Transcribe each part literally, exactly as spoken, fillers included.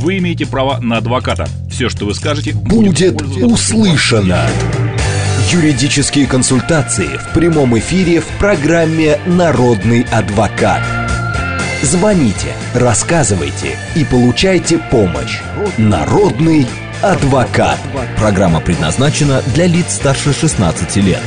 вы имеете право на адвоката. Все, что вы скажете, будет услышано. Юридические консультации в прямом эфире в программе «Народный адвокат». Звоните, рассказывайте и получайте помощь. «Народный адвокат». Программа предназначена для лиц старше шестнадцати лет.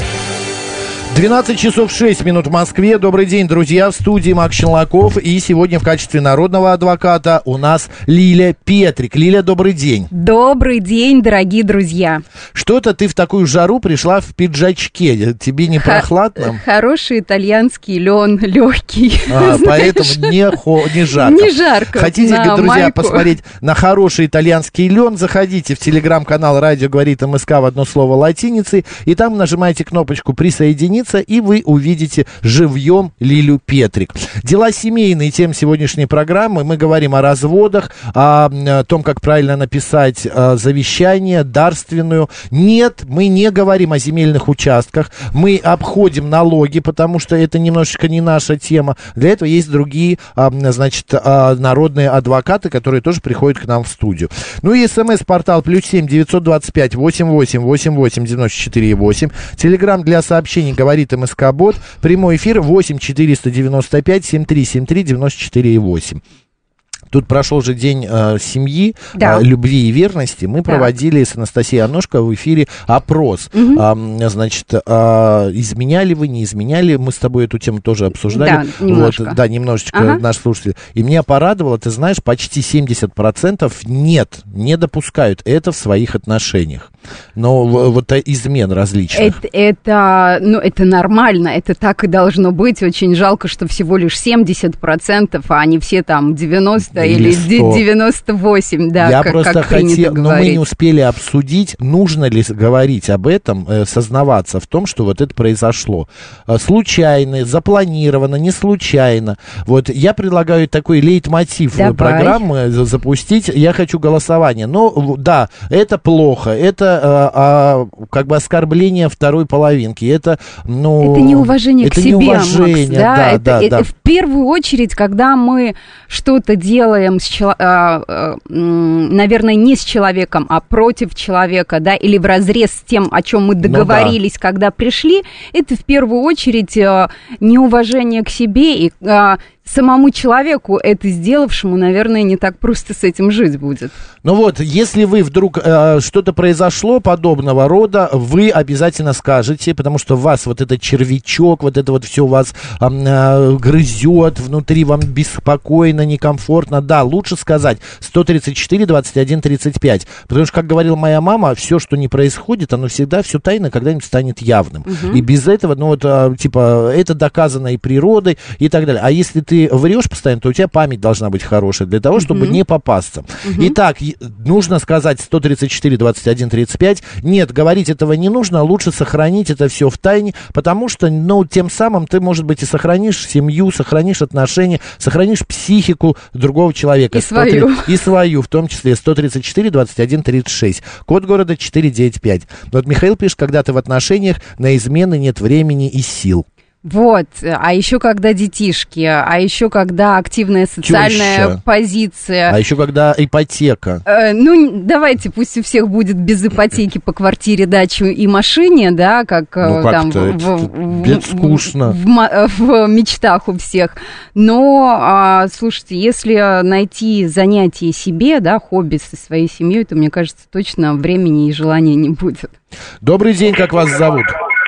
двенадцать часов шесть минут в Москве. Добрый день, друзья. В студии Макс Челноков. И сегодня в качестве народного адвоката у нас Лиля Петрик. Лиля, добрый день. Добрый день, дорогие друзья. Что-то ты в такую жару пришла в пиджачке. Тебе не прохладно? Х- хороший итальянский лен, легкий. А, поэтому не, хо, не жарко. Не жарко. Хотите, друзья, майку. посмотреть на хороший итальянский лен? Заходите в телеграм-канал «Радио говорит МСК» в одно слово латиницей. И там нажимаете кнопочку «Присоединиться», и вы увидите живьем Лилю Петрик. Дела семейные, тема сегодняшней программы. Мы говорим о разводах, о, о том, как правильно написать о, завещание, дарственную. Нет, мы не говорим о земельных участках. Мы обходим налоги, потому что это немножечко не наша тема. Для этого есть другие, а, значит, а, народные адвокаты, которые тоже приходят к нам в студию. Ну и смс-портал плюс семь девятьсот двадцать пять восемьдесят восемь восемьдесят восемь девяносто четыре восемь. Телеграм для сообщений говорит МСК-бот. Прямой эфир восемь четыреста девяносто пять семьдесят три семьдесят три девяносто четыре восемь. Тут прошел же день э, семьи, да. э, любви и верности. Мы да. проводили с Анастасией Аношко в эфире опрос. Угу. Э, значит, э, изменяли вы, не изменяли? Мы с тобой эту тему тоже обсуждали. Да, немножко. Вот, да, немножечко, ага. наш слушатель. И меня порадовало, ты знаешь, почти семьдесят процентов нет, не допускают это в своих отношениях. Но вот измен различных. Это, это, ну, это нормально, это так и должно быть. Очень жалко, что всего лишь семьдесят процентов, а не все там девяносто или, или девяносто восемь, да, Я как, просто как хотел, но говорить. мы не успели обсудить, нужно ли говорить об этом, э, сознаваться в том, что вот это произошло. Э, случайно, запланировано, не случайно. Вот я предлагаю такой лейтмотив Давай. программы запустить. Я хочу голосование. Но да, это плохо, это э, э, как бы оскорбление второй половинки. Это, ну, это неуважение это к себе, неуважение, Макс, да? да, это, да, это да. в первую очередь, когда мы что-то делаем, с чело... а, а, наверное, не с человеком, а против человека, да, или вразрез с тем, о чем мы договорились, ну, да. когда пришли, это в первую очередь а, неуважение к себе и а, самому человеку, это сделавшему, наверное, не так просто с этим жить будет. Ну вот, если вы вдруг э, что-то произошло подобного рода, вы обязательно скажете, потому что вас вот этот червячок, вот это вот все вас э, э, грызет, внутри вам беспокойно, некомфортно. Да, лучше сказать сто тридцать четыре двадцать один тридцать пять, потому что, как говорила моя мама, все, что не происходит, оно всегда, все тайно когда-нибудь станет явным. Угу. И без этого, ну вот, э, типа, это доказано и природой, и так далее. А если ты врешь постоянно, то у тебя память должна быть хорошая для того, чтобы uh-huh. не попасться. Uh-huh. Итак, нужно сказать сто тридцать четыре двадцать один тридцать пять. Нет, говорить этого не нужно, лучше сохранить это все в тайне, потому что, ну, тем самым ты, может быть, и сохранишь семью, сохранишь отношения, сохранишь психику другого человека. И свою. И свою, в том числе сто тридцать четыре двадцать один тридцать шесть. Код города четыреста девяносто пять. Вот Михаил пишет, когда ты в отношениях, на измены нет времени и сил. Вот, а еще когда детишки, а еще когда активная социальная Теща. позиция. А еще когда ипотека. Э, ну, давайте, пусть у всех будет без ипотеки по квартире, даче и машине, да, как, ну, там как в, в, в, скучно. В, в, в мечтах у всех. Но, а, слушайте, если найти занятие себе, да, хобби со своей семьей, то, мне кажется, точно времени и желания не будет. Добрый день, как вас зовут?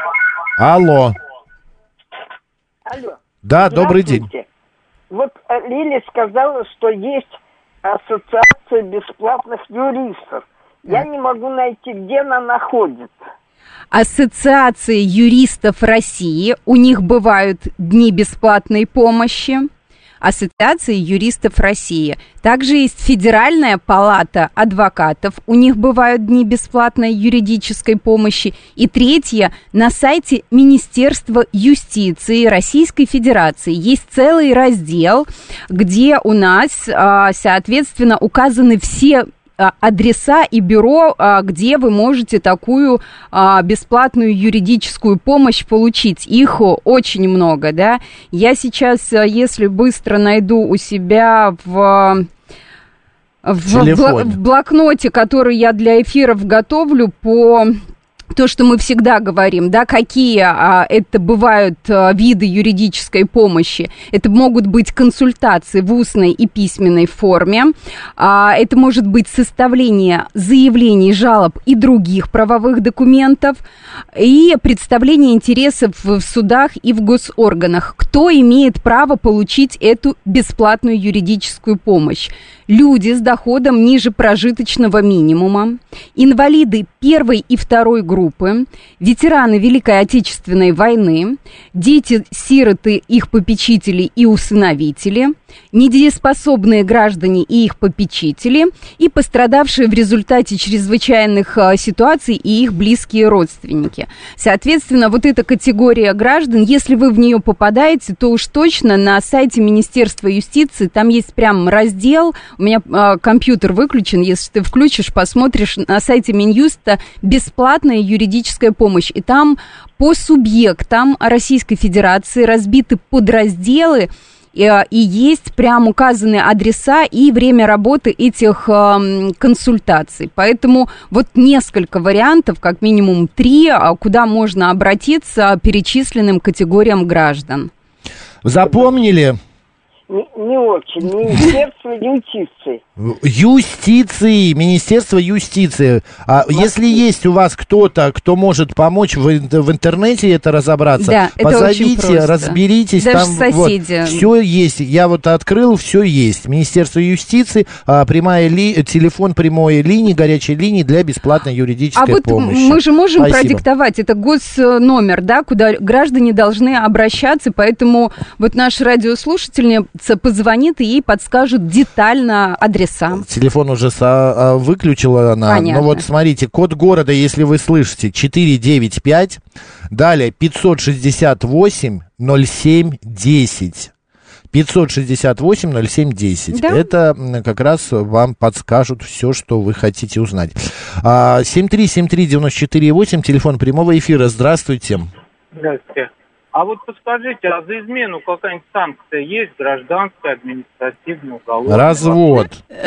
Алло. Алло. Да, добрый день. Вот Лиля сказала, что есть ассоциация бесплатных юристов. Я не могу найти, где она находится. Ассоциация юристов России. У них бывают дни бесплатной помощи. Ассоциации юристов России. Также есть Федеральная палата адвокатов. У них бывают дни бесплатной юридической помощи. И третье, на сайте Министерства юстиции Российской Федерации есть целый раздел, где у нас, соответственно, указаны все адреса и бюро, где вы можете такую бесплатную юридическую помощь получить. Их очень много, да. Я сейчас, если быстро найду у себя в в, бл- в блокноте, который я для эфиров готовлю, по... То, что мы всегда говорим, да, какие а, это бывают а, виды юридической помощи. Это могут быть консультации в устной и письменной форме. А, это может быть составление заявлений, жалоб и других правовых документов. И представление интересов в судах и в госорганах. Кто имеет право получить эту бесплатную юридическую помощь? Люди с доходом ниже прожиточного минимума, инвалиды первой и второй группы, ветераны Великой Отечественной войны, дети-сироты, их попечители и усыновители, недееспособные граждане и их попечители, и пострадавшие в результате чрезвычайных а, ситуаций и их близкие родственники. Соответственно, вот эта категория граждан, если вы в нее попадаете, то уж точно на сайте Министерства юстиции, там есть прям раздел, у меня а, компьютер выключен, если ты включишь, посмотришь, на сайте Минюста бесплатная юридическая помощь, и там по субъектам Российской Федерации разбиты подразделы, И, и есть прям указаны адреса и время работы этих э, консультаций. Поэтому вот несколько вариантов, как минимум три, куда можно обратиться перечисленным категориям граждан. Запомнили? Не, не очень. Министерство юстиции. Юстиции, Министерство юстиции. А если есть у вас кто-то, кто может помочь в, в интернете это разобраться, да, позовите, это разберитесь. Даже там соседи. Вот, все есть. Я вот открыл, все есть. Министерство юстиции, а, прямая ли, телефон прямой линии, горячей линии для бесплатной юридической а вот помощи. Мы же можем Спасибо. Продиктовать. Это госномер, да, куда граждане должны обращаться. Поэтому вот наша радиослушательница позвонит и ей подскажут детально адреса. Телефон уже со, выключила она. Понятно. Ну вот смотрите, код города, если вы слышите, четыре девять пять, далее пятьсот шестьдесят восемь ноль семь десять. пятьсот шестьдесят восемь ноль семь десять. Да? Это как раз вам подскажут все, что вы хотите узнать. семь три семь три девять четыре восемь, телефон прямого эфира. Здравствуйте. Здравствуйте. А вот подскажите, а за измену какая-нибудь санкция есть? Гражданская, административная, уголовная? Развод.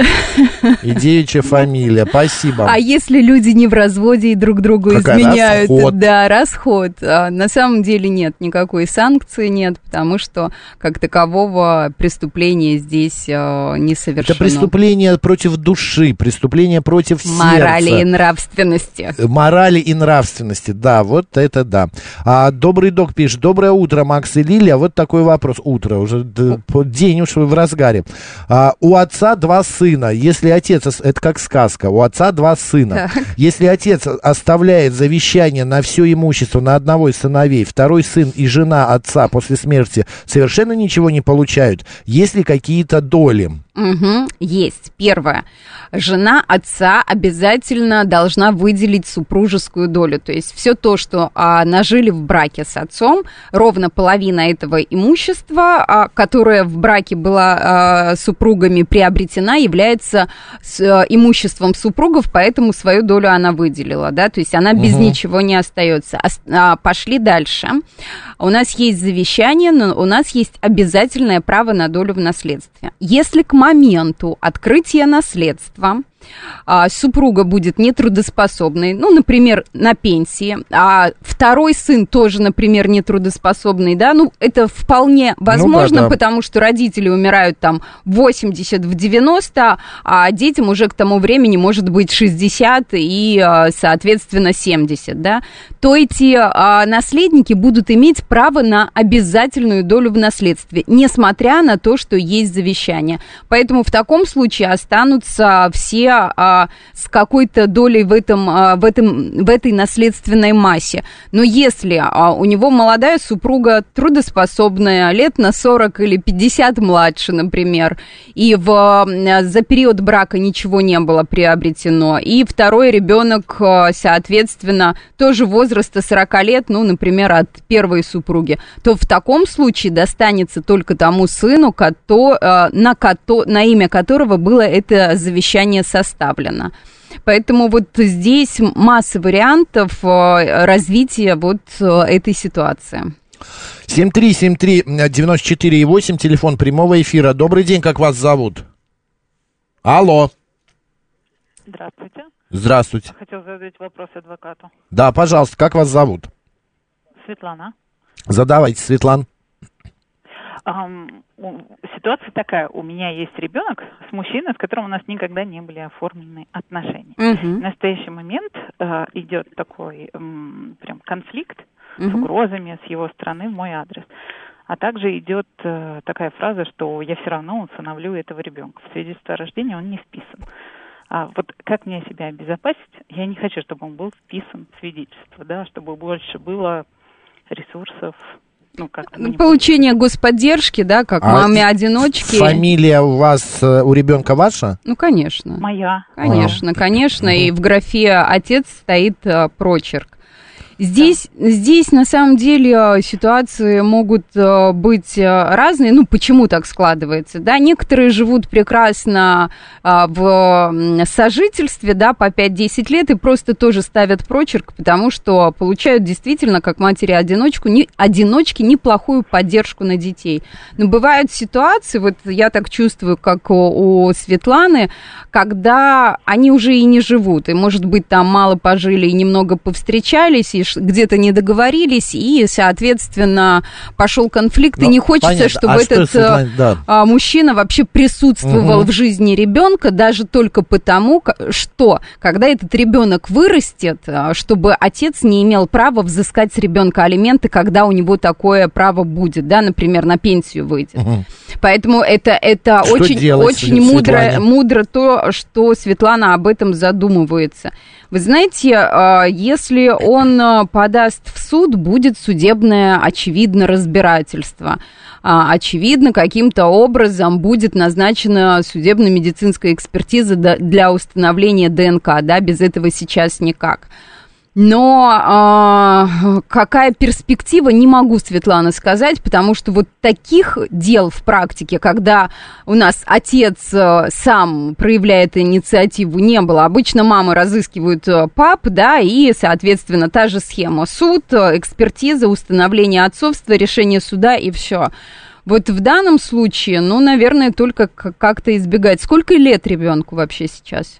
И девичья фамилия. Спасибо. А если люди не в разводе и друг другу Какая? изменяют? Расход. Да, расход. А на самом деле нет, никакой санкции нет, потому что как такового преступления здесь а, не совершено. Это преступление против души, преступление против сердца. Морали и нравственности. Морали и нравственности, да, вот это да. А, добрый док пишет: доброе утро, Макс и Лилия. Вот такой вопрос. Утро, уже день уж в разгаре. А, у отца два сына. Если отец, это как сказка, у отца два сына. Так. Если отец оставляет завещание на все имущество на одного из сыновей, второй сын и жена отца после смерти совершенно ничего не получают, есть ли какие-то доли? Угу, есть. Первое. Жена отца обязательно должна выделить супружескую долю. То есть все то, что а, нажили в браке с отцом, ровно половина этого имущества, а, которое в браке было а, супругами приобретена, является с, а, имуществом супругов, поэтому свою долю она выделила. Да? То есть она без угу. ничего не остается. А, а, пошли дальше. У нас есть завещание, но у нас есть обязательное право на долю в наследстве. Если к моменту открытия наследства а, супруга будет нетрудоспособной, ну, например, на пенсии, а второй сын тоже, например, нетрудоспособный, да, ну, это вполне возможно, ну, да, да. потому что родители умирают там в восемьдесят, в девяносто, а детям уже к тому времени может быть шестьдесят и, соответственно, семьдесят, да, то эти а, наследники будут иметь право на обязательную долю в наследстве, несмотря на то, что есть завещание. Поэтому в таком случае останутся все а, с какой-то долей в, этом, а, в, этом, в этой наследственной массе. Но если а, у него молодая супруга, трудоспособная, лет на сорок или пятьдесят младше, например, и в, за период брака ничего не было приобретено, и второй ребенок, соответственно, тоже возраста сорок лет, ну, например, от первой супруги, то в таком случае достанется только тому сыну, кото, на, кото, на имя которого было это завещание составлено. Поэтому вот здесь масса вариантов развития вот этой ситуации. семь три семь три девять четыре восемь, телефон прямого эфира. Добрый день, как вас зовут? Алло. Здравствуйте. Здравствуйте. Хотел задать вопрос адвокату. Да, пожалуйста, как вас зовут? Светлана. Задавайте, Светлана. Um, ситуация такая. У меня есть ребенок с мужчиной, с которым у нас никогда не были оформлены отношения. Uh-huh. В настоящий момент uh, идет такой um, прям конфликт uh-huh. с угрозами с его стороны в мой адрес. А также идет uh, такая фраза, что я все равно усыновлю этого ребенка. В свидетельстве о рождении он не вписан. А вот как мне себя обезопасить? Я не хочу, чтобы он был вписан в свидетельство, да, чтобы больше было ресурсов. Ну, получение господдержки, да, как а маме-одиночки. Фамилия у вас, у ребенка ваша? Ну, конечно. Моя. Конечно, а. конечно. Угу. И в графе «отец» стоит а, прочерк. Здесь, да. здесь, на самом деле, ситуации могут uh, быть uh, разные. Ну, почему так складывается, да? Некоторые живут прекрасно uh, в сожительстве, да, по пять-десять лет и просто тоже ставят прочерк, потому что получают действительно, как матери-одиночку, не, одиночки, неплохую поддержку на детей. Но бывают ситуации, вот я так чувствую, как у, у Светланы, когда они уже и не живут, и, может быть, там мало пожили и немного повстречались, и где-то не договорились, и, соответственно, пошел конфликт, ну, и не хочется, понятно. Чтобы а этот что, да. а, мужчина вообще присутствовал угу. в жизни ребенка, даже только потому, что, когда этот ребенок вырастет, чтобы отец не имел права взыскать с ребенка алименты, когда у него такое право будет, да, например, на пенсию выйдет. Угу. Поэтому это, это очень, очень мудро, мудро то, что Светлана об этом задумывается. Вы знаете, если он подаст в суд, будет судебное, очевидно, разбирательство. Очевидно, каким-то образом будет назначена судебно-медицинская экспертиза для установления ДНК, да, без этого сейчас никак. Но э, какая перспектива, не могу, Светлана, сказать, потому что вот таких дел в практике, когда у нас отец э, сам проявляет инициативу, не было. Обычно мамы разыскивают э, пап, да, и, соответственно, та же схема. Суд, э, экспертиза, установление отцовства, решение суда и все. Вот в данном случае, ну, наверное, только как-то избегать. Сколько лет ребенку вообще сейчас?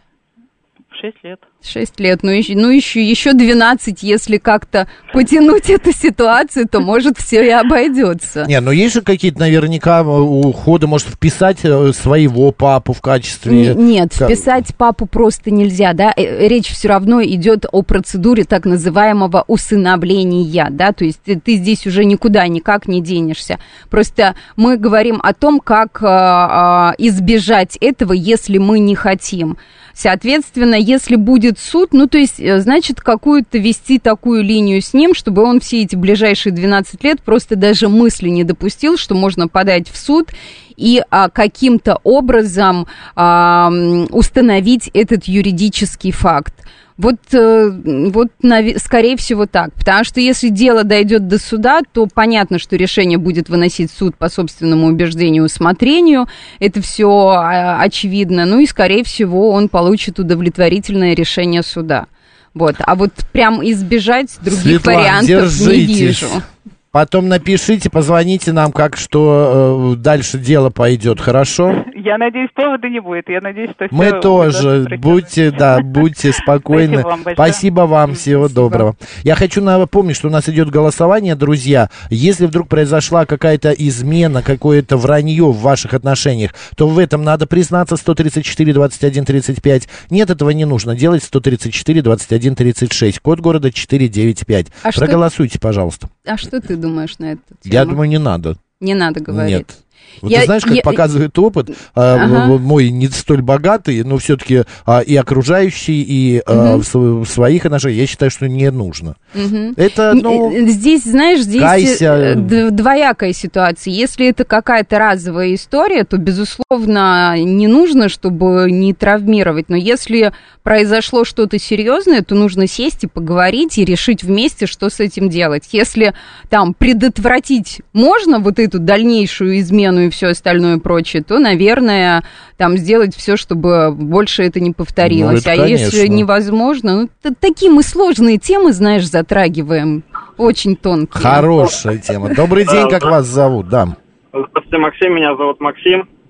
Шесть лет. Шесть лет, ну еще, ну еще, еще двенадцать, если как-то потянуть эту ситуацию, то, может, все и обойдется. Не, ну есть же какие-то, наверняка, уходы, может, вписать своего папу в качестве... Н- нет, как... вписать папу просто нельзя, да, речь все равно идет о процедуре так называемого усыновления, да, то есть ты, ты здесь уже никуда никак не денешься. Просто мы говорим о том, как а, а, избежать этого, если мы не хотим. Соответственно, если будет суд, ну, то есть, значит, какую-то вести такую линию с ним, чтобы он все эти ближайшие двенадцать лет просто даже мысли не допустил, что можно подать в суд и а, каким-то образом а, установить этот юридический факт. Вот, вот, скорее всего, так. Потому что если дело дойдет до суда, то понятно, что решение будет выносить суд по собственному убеждению и усмотрению. Это все очевидно. Ну и, скорее всего, он получит удовлетворительное решение суда. Вот. А вот прям избежать других Светлана, вариантов держитесь. Не вижу. Потом напишите, позвоните нам, как что э, дальше дело пойдет, хорошо? Я надеюсь, повода не будет. Я надеюсь, что все... Мы тоже. Будьте, да, будьте спокойны. Спасибо вам, Спасибо вам. Всего Спасибо. Доброго. Я хочу напомнить, что у нас идет голосование, друзья. Если вдруг произошла какая-то измена, какое-то вранье в ваших отношениях, то в этом надо признаться. Сто тридцать четыре двадцать один тридцать пять. Нет, этого не нужно делать. Сто тридцать четыре двадцать один тридцать шесть. Код города четыреста девяносто пять. А проголосуйте, что... пожалуйста. А что ты думаешь на эту тему? Я думаю, не надо. Не надо говорить. Нет. Вот я, ты знаешь, как я... показывает опыт, ага. э, мой не столь богатый, но все-таки э, и окружающий, и э, угу. в, в своих отношениях, я считаю, что не нужно. Угу. Это, ну... Здесь, знаешь, здесь кайся... двоякая ситуация. Если это какая-то разовая история, то, безусловно, не нужно, чтобы не травмировать. Но если произошло что-то серьезное, то нужно сесть и поговорить, и решить вместе, что с этим делать. Если там предотвратить можно вот эту дальнейшую измену и все остальное прочее, то, наверное, там сделать все, чтобы больше это не повторилось. Ну, это, а конечно. Если невозможно, ну, т- такие мы сложные темы, знаешь, затрагиваем, очень тонкие. Хорошая тема. Добрый день, как вас зовут? Да. Здравствуйте, Максим, меня зовут Максим.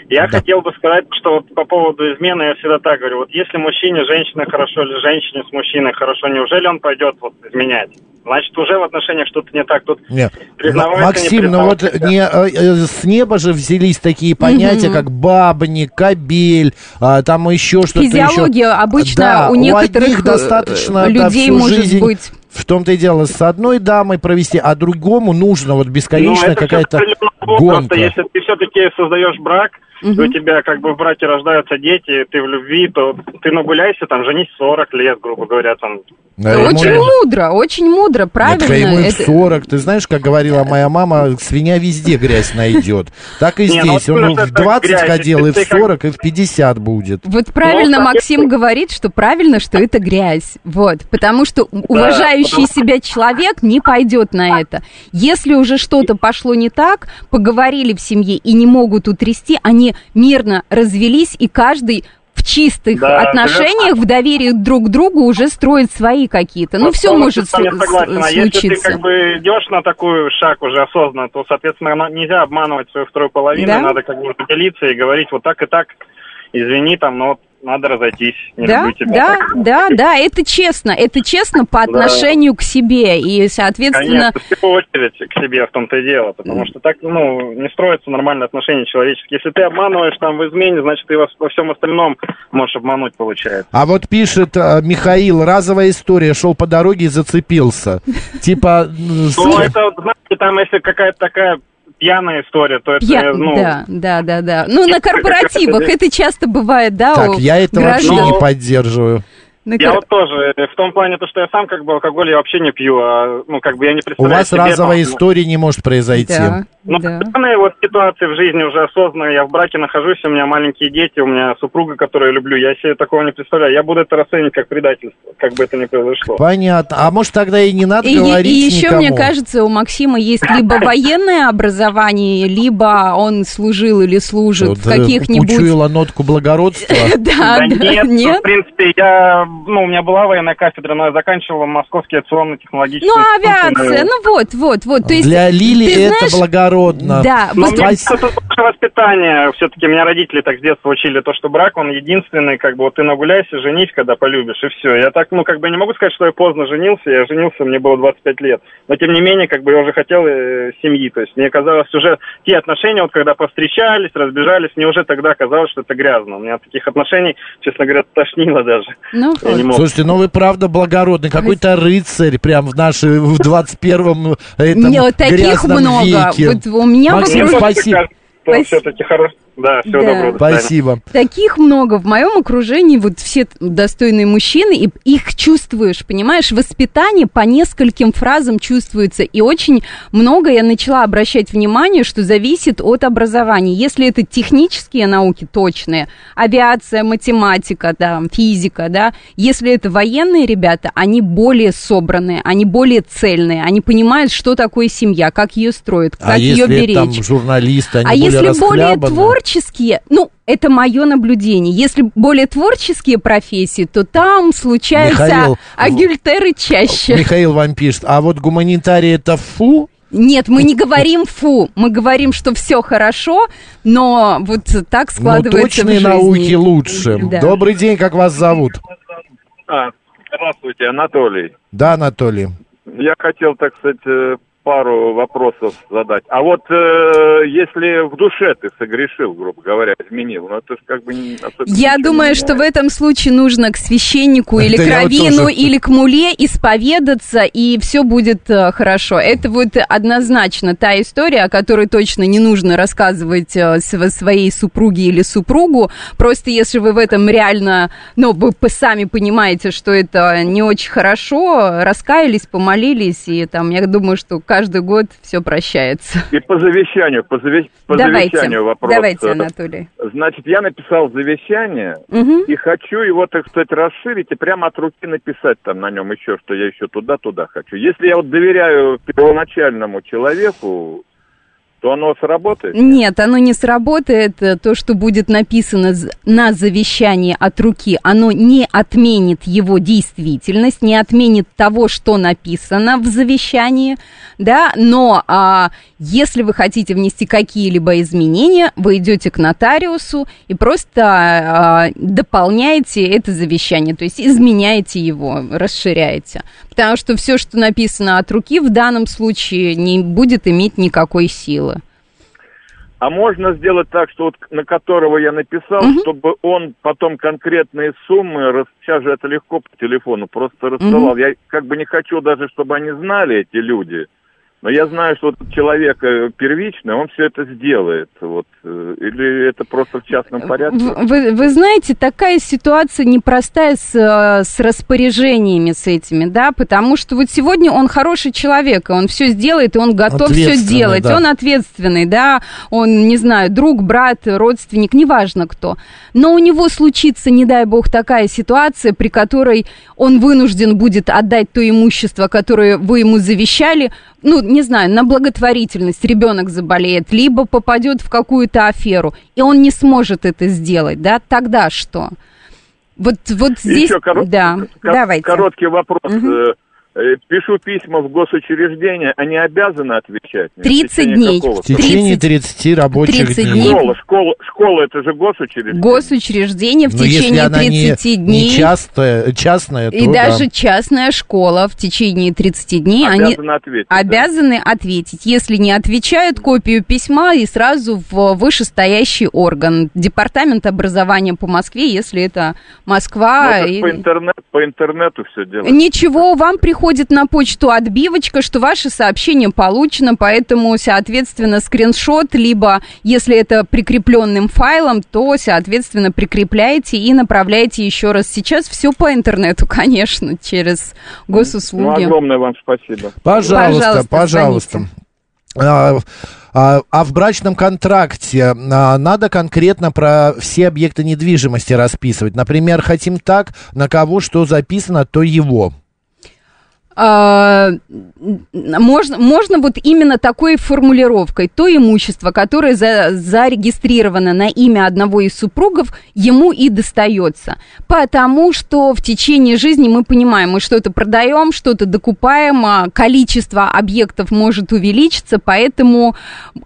Я Да. хотел бы сказать, что вот по поводу измены я всегда так говорю. Вот если мужчине женщина хорошо, или женщине с мужчиной хорошо, неужели он пойдет вот изменять? Значит, уже в отношениях что-то не так. Тут Нет. признавайся, Максим, не ну вот признавайся. не, э, э, с неба же взялись такие понятия, Мгм. как бабник, кобель, а, там еще что-то еще. Физиология обычно Да, у некоторых одних достаточно э, да, людей всю может жизнь быть. в том-то и дело с одной дамой провести, а другому нужно вот Ну, бесконечная это какая-то всё определенного возраста. гонка. Если ты все-таки создаешь брак, Мгм. у тебя как бы в браке рождаются дети, ты в любви, то ты нагуляйся, там, женись в сорок лет, грубо говоря, там. Да, ему- Очень мудро, очень мудро, правильно. Нет, ему и в Это- сорок. Ты знаешь, как говорила моя мама, свинья везде грязь найдет. Так и Не, ну здесь. вот Он именно в это двадцать грязь. ходил, и в Ты как- сорок, и в пятьдесят будет. Вот правильно Ну, Максим говорит, что правильно, что это грязь. Вот, потому что уважающий себя человек не пойдет на это. Если уже что-то пошло не так, поговорили в семье и не могут утрясти, они мирно развелись, и каждый в чистых Да, отношениях, в доверии друг к другу уже строит свои какие-то. Ну, Вот все полностью может с вами су- согласен. А с- если ты случиться. как бы идешь на такой шаг уже осознанно, то, соответственно, на- нельзя обманывать свою вторую половину, Да? надо как бы поделиться и говорить вот так и так, извини, там, но вот надо разойтись, не Да, люблю тебя. да, Так. да, да, это честно, это честно по отношению к себе, и, соответственно, Конечно, в первую очередь к себе в том-то и дело, потому что так, ну, не строятся нормальные отношения человеческие. Если ты обманываешь там в измене, значит, ты во, во всем остальном можешь обмануть, получается. А вот пишет э, Михаил, разовая история, шел по дороге и зацепился. Типа... м, с- Ну, это, вот, знаете, там, если какая-то такая пьяная история, то это, я, ну... да, да, да, да. Ну, на корпоративах это часто бывает, да, Так, у я это вообще граждан. не Ну, поддерживаю. На Я кор- вот тоже, э, в том плане, то, что я сам как бы алкоголь я вообще не пью, а, ну, как бы я не У представляю вас себе, разовая там, история не может произойти. Да, Ну, да. данные вот ситуации в жизни уже осознанно, я в браке нахожусь, у меня маленькие дети, у меня супруга, которую я люблю, я себе такого не представляю. Я буду это расценивать как предательство, как бы это ни произошло. Понятно. А может тогда и не надо И, говорить и еще, никому? мне кажется, у Максима есть либо военное образование, либо он служил или служит Вот, в э, каких-нибудь... Учуяла нотку благородства. Да, да, нет, ну, нет. в принципе, я, ну, у меня была военная кафедра, но я заканчивал Московский авиационно-технологический Ну, институт. авиация, ну вот, вот, вот. То есть, Для Лили ты это знаешь, благородно. Да, Ну, вот мне Спасибо. кажется, тут больше воспитание. Все-таки меня родители так с детства учили, то, что брак, он единственный, как бы, вот ты нагуляйся, женись, когда полюбишь, и все. Я так, ну, как бы не могу сказать, что я поздно женился, я женился, мне было двадцать пять лет. Но, тем не менее, как бы, я уже хотел э, семьи, то есть мне казалось уже, те отношения, вот, когда повстречались, разбежались, мне уже тогда казалось, что это грязно. У меня от таких отношений, честно говоря, тошнило даже. ну, Я не мог. Слушайте, ну вы правда благородный, какой-то рыцарь прям в нашей, в двадцать первом этом не, вот таких грязном много. веке. Вот у меня Максим, вокруг- спасибо. Спасибо. Все-таки хорош. Да, всего Да. доброго. до свидания. Спасибо. Таких много в моем окружении, вот все достойные мужчины, и их чувствуешь, понимаешь, воспитание по нескольким фразам чувствуется, и очень много я начала обращать внимание, что зависит от образования. Если это технические науки точные, авиация, математика, да, физика, да, если это военные ребята, они более собранные, они более цельные, они понимают, что такое семья, как ее строят, как А ее если беречь. там журналисты, они А более если более расхлябаны? творческие, ну, это мое наблюдение. Если более творческие профессии, то там случаются Михаил, адюльтеры чаще. Михаил вам пишет, а вот гуманитарий это фу? Нет, мы не говорим фу, мы говорим, что все хорошо, но вот так Ну, складывается точные в жизни. науки лучше. Да. Добрый день, как вас зовут? А, здравствуйте, Анатолий. Да, Анатолий. Я хотел, так сказать, э, пару вопросов задать. А вот э, если в душе ты согрешил, грубо говоря, изменил, ну это же как бы не особенно Я ничего думаю, не что в меняет. этом случае нужно к священнику или Да к я вот раввину, тоже. или к муле исповедаться, и все будет э, хорошо. Это вот однозначно та история, о которой точно не нужно рассказывать э, св- своей супруге или супругу. Просто если вы в этом реально, ну, вы п- сами понимаете, что это не очень хорошо, раскаялись, помолились, и там, я думаю, что каждый год все прощается. И по завещанию, по, заве- по Давайте, завещанию вопрос. давайте, Анатолий. Значит, я написал завещание, Мгм. и хочу его, так сказать, расширить и прямо от руки написать там на нем еще, что я еще туда-туда хочу. Если я вот доверяю первоначальному человеку, то оно сработает? Нет, оно не сработает. То, что будет написано на завещании от руки, оно не отменит его действительность, не отменит того, что написано в завещании, да, но а, если вы хотите внести какие-либо изменения, вы идете к нотариусу и просто а, дополняете это завещание, то есть изменяете его, расширяете, потому что все, что написано от руки, в данном случае не будет иметь никакой силы. А можно сделать так, что вот на которого я написал, угу. чтобы он потом конкретные суммы, сейчас же это легко по телефону, просто рассылал. Угу. Я как бы не хочу даже, чтобы они знали, эти люди, но я знаю, что вот человек первичный, он все это сделает. Вот. Или это просто в частном порядке? Вы, вы знаете, такая ситуация непростая с, с распоряжениями с этими, да, потому что вот сегодня он хороший человек, и он все сделает, и он готов все делать. Да. Он ответственный, да, он, не знаю, друг, брат, родственник, неважно кто. Но у него случится, не дай бог, такая ситуация, при которой он вынужден будет отдать то имущество, которое вы ему завещали, ну, не знаю, на благотворительность, ребенок заболеет, либо попадет в какую-то аферу, и он не сможет это сделать, да, тогда что? Вот, вот здесь... Еще кор... да. кор... Давайте. Короткий вопрос. Угу. Пишу письма в госучреждения, они обязаны отвечать? тридцать дней. В течение тридцати рабочих дней. Школа, школа, школа, это же госучреждение. Госучреждение в Но течение тридцати не, дней. Не частая, частная, и то, даже да. частная школа в течение тридцати дней обязаны они ответить, обязаны да? ответить. Если не отвечают, копию письма и сразу в вышестоящий орган. Департамент образования по Москве, если это Москва. Ну, это и... по, интернет, по интернету все делать. Ничего, вам приходит Приходит на почту отбивочка, что ваше сообщение получено, поэтому, соответственно, скриншот, либо, если это прикрепленным файлом, то, соответственно, прикрепляете и направляете еще раз. Сейчас все по интернету, конечно, через госуслуги. Ну, огромное вам спасибо. Пожалуйста, пожалуйста. А, а, а в брачном контракте а, надо конкретно про все объекты недвижимости расписывать. Например, хотим так, на кого что записано, то его. Можно, можно вот именно такой формулировкой. То имущество, которое за, зарегистрировано на имя одного из супругов, ему и достается. Потому что в течение жизни мы понимаем, мы что-то продаем, что-то докупаем, количество объектов может увеличиться, поэтому...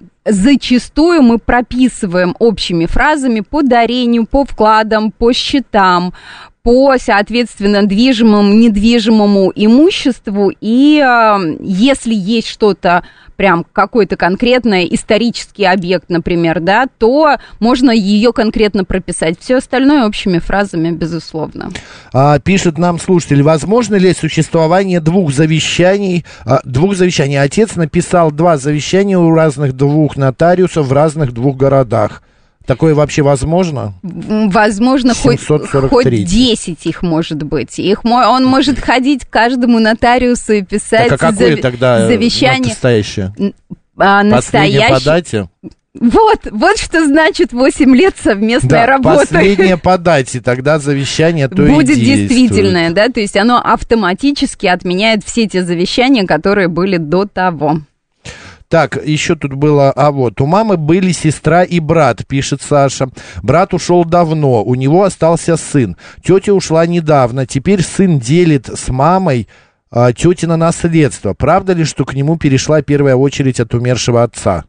Зачастую мы прописываем общими фразами по дарению, по вкладам, по счетам, по, соответственно, движимому, недвижимому имуществу. И э, если есть что-то, прям какой-то конкретный исторический объект, например, да, то можно ее конкретно прописать. Все остальное общими фразами, безусловно. А, пишет нам слушатель, возможно ли существование двух завещаний, а, двух завещаний? Отец написал два завещания у разных двух нотариусов в разных двух городах. Такое вообще возможно? Возможно, хоть, хоть десять их может быть. Их, он может ходить к каждому нотариусу и писать так, а какое зав... тогда завещание. Настоящее? А, настоящее. Последнее по дате? Вот, вот что значит восемь лет совместной да, работы. Последнее по дате, тогда завещание то будет и действует. Действительное, да, то есть оно автоматически отменяет все те завещания, которые были до того. Так, еще тут было, а вот, у мамы были сестра и брат, пишет Саша. Брат ушел давно, у него остался сын. Тетя ушла недавно, теперь сын делит с мамой а, тетино наследство. Правда ли, что к нему перешла первая очередь от умершего отца?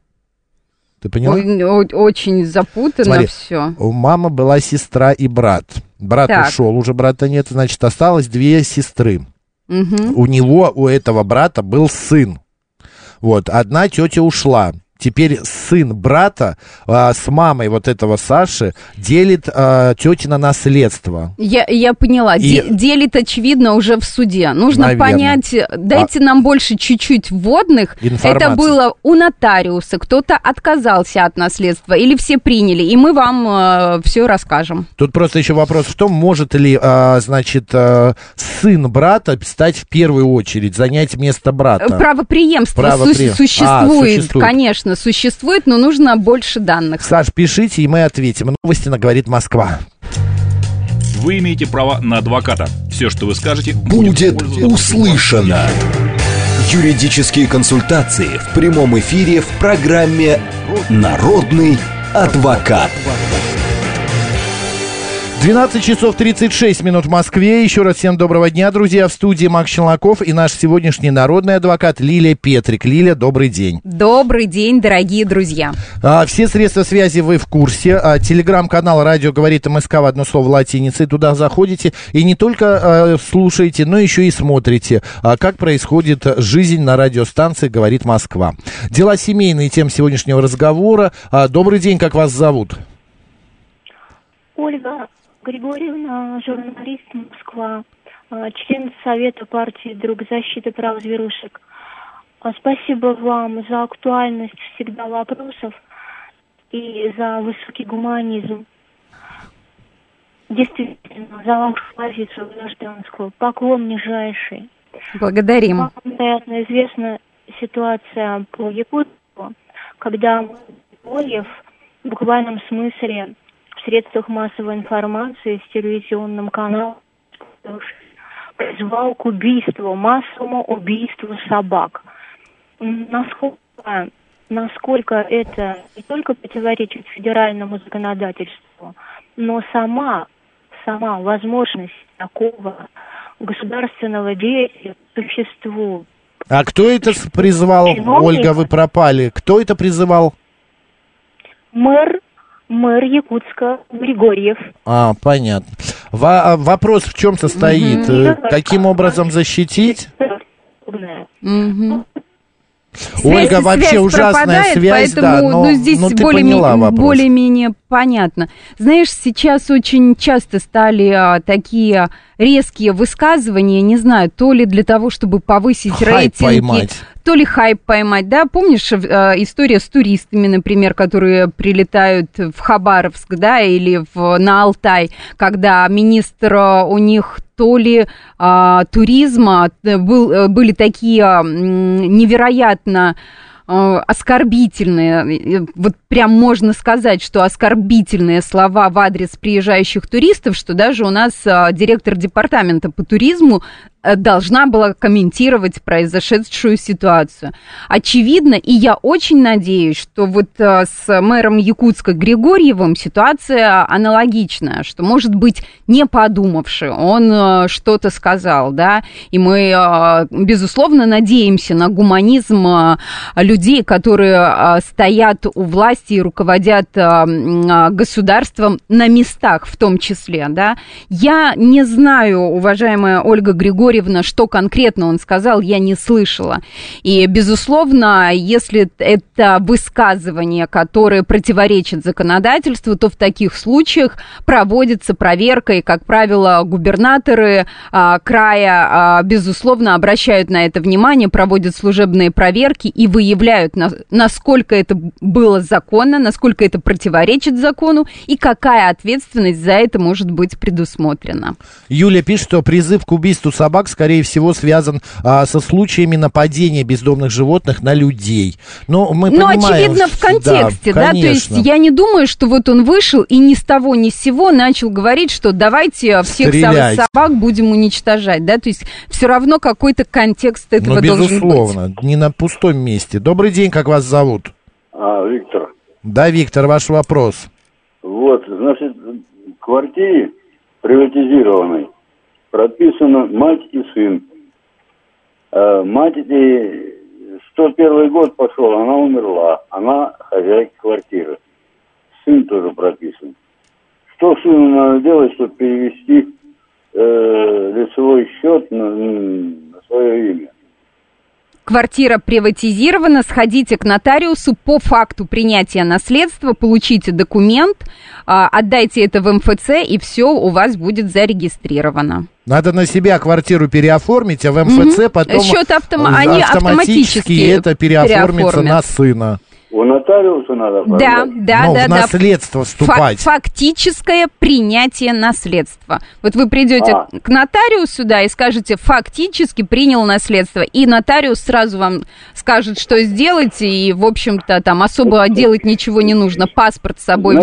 Ты поняла? Ой, очень запутанно. Смотри, все. У мамы была сестра и брат. Брат так. ушел, уже брата нет, значит, осталось две сестры. Угу. У него, у этого брата был сын. Вот, одна тетя ушла. Теперь сын брата а, с мамой вот этого Саши делит а, тетино наследство. Я, я поняла. И... Де- делит, очевидно, уже в суде. Нужно Наверное. понять, дайте а... нам больше чуть-чуть вводных. Информации. Это было у нотариуса, кто-то отказался от наследства или все приняли, и мы вам а, все расскажем. Тут просто еще вопрос в том, может ли, а, значит, а, сын брата стать в первую очередь, занять место брата. Правопреемство Правопре... су- существует, а, существует, конечно. Существует, но нужно больше данных. Саш, пишите, и мы ответим. Новости на «Говорит Москва». Вы имеете право на адвоката. Все, что вы скажете, будет услышано. Юридические консультации в прямом эфире в программе «Народный адвокат». двенадцать часов тридцать шесть минут в Москве. Еще раз всем доброго дня, друзья. В студии Макс Челноков и наш сегодняшний народный адвокат Лилия Петрик. Лилия, добрый день. Добрый день, дорогие друзья. А, все средства связи вы в курсе. А, телеграм-канал «Радио говорит МСК» в одно слово латиницей. Туда заходите и не только а, слушаете, но еще и смотрите, а, как происходит жизнь на радиостанции «Говорит Москва». Дела семейные, тем сегодняшнего разговора. А, добрый день, как вас зовут? Ольга Григорьевна, журналист Москва, член Совета партии «Друг защиты прав зверушек». Спасибо вам за актуальность всегда вопросов и за высокий гуманизм. Действительно, за вашу позицию гражданскую. Поклон нижайший. Благодарим. Вам, вероятно, известна ситуация по Якутску, когда Григорьев в буквальном смысле в средствах массовой информации, с телевизионным каналом призвал к убийству, массовому убийству собак. Насколько, насколько это не только противоречит федеральному законодательству, но сама, сама возможность такого государственного деятеля существует. А кто это призвал? Чиновник? Ольга, вы пропали. Кто это призывал? Мэр Мэр Якутска Григорьев. А, понятно. Во- вопрос в чем состоит? Mm-hmm. Каким образом защитить? Mm-hmm. Ольга, связь, вообще связь ужасная связь, поэтому, да, но, ну, здесь но ты более-менее, поняла вопрос. более-менее понятно. Знаешь, сейчас очень часто стали а, такие резкие высказывания, не знаю, то ли для того, чтобы повысить хайп рейтинги, поймать. то ли хайп поймать, да, помнишь э, история с туристами, например, которые прилетают в Хабаровск, да, или в, на Алтай, когда министр у них то ли э, туризма, был, были такие э, невероятно оскорбительные, вот прям можно сказать, что оскорбительные слова в адрес приезжающих туристов, что даже у нас директор департамента по туризму должна была комментировать произошедшую ситуацию. Очевидно, и я очень надеюсь, что вот с мэром Якутска Григорьевым ситуация аналогичная, что, может быть, не подумавши, он что-то сказал, да, и мы, безусловно, надеемся на гуманизм людей, которые стоят у власти и руководят государством на местах в том числе, да. Я не знаю, уважаемая Ольга Григорьевна, что конкретно он сказал, я не слышала. И, безусловно, если это высказывание, которое противоречит законодательству, то в таких случаях проводится проверка, и, как правило, губернаторы а, края, а, безусловно, обращают на это внимание, проводят служебные проверки и выявляют, на, насколько это было законно, насколько это противоречит закону, и какая ответственность за это может быть предусмотрена. Юлия пишет, что призыв к убийству собак, скорее всего, связан а, со случаями нападения бездомных животных на людей. Но мы Но понимаем, очевидно, в контексте, да, да, то есть я не думаю, что вот он вышел и ни с того ни с сего начал говорить, что давайте всех Стрелять. собак будем уничтожать, да, то есть все равно какой-то контекст этого ну, должен быть. безусловно, не на пустом месте. Добрый день, как вас зовут? А, Виктор. Да, Виктор, ваш вопрос. Вот, значит, в квартире приватизированной прописано мать и сын. А мать, сто первый год пошел, она умерла. Она хозяйка квартиры. Сын тоже прописан. Что сыну надо делать, чтобы перевести э, лицевой счет на, на свое имя? Квартира приватизирована, сходите к нотариусу по факту принятия наследства, получите документ, отдайте это в эм эф цэ, и все у вас будет зарегистрировано. Надо на себя квартиру переоформить, а в эм эф цэ mm-hmm. потом Счет автом... они автоматически это переоформится на сына. У нотариуса надо оформлять? Да, да, Но да. в да. наследство вступать. Фактическое принятие наследства. Вот вы придете а. к нотариусу, да, и скажете, фактически принял наследство. И нотариус сразу вам скажет, что сделать, и, в общем-то, там особо делать ничего не нужно. Паспорт с собой Значит, взять